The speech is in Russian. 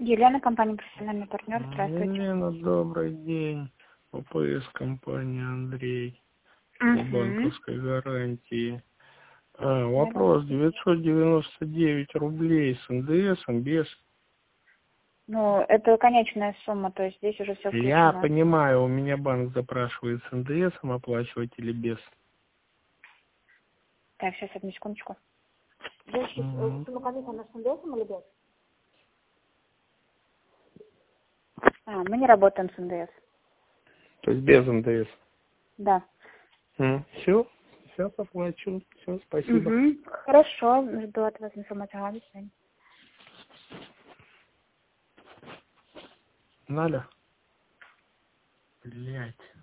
Елена, компания «Профессиональный партнер». Здравствуйте. Елена, добрый день. ОПС компания Андрей. По банковской гарантии. Вопрос. 999 рублей с НДСом без. Ну, это конечная сумма, то есть здесь уже все включено. Я понимаю, у меня банк запрашивает с НДСом оплачивать или без. Так, сейчас, одну секундочку. Сумма комиссия на с НДСом или без? Мы не работаем с НДС. То есть без НДС? Да. Все? Сейчас оплачу. Все, спасибо. Хорошо, жду от вас информацию. До свидания. Надо? Блять.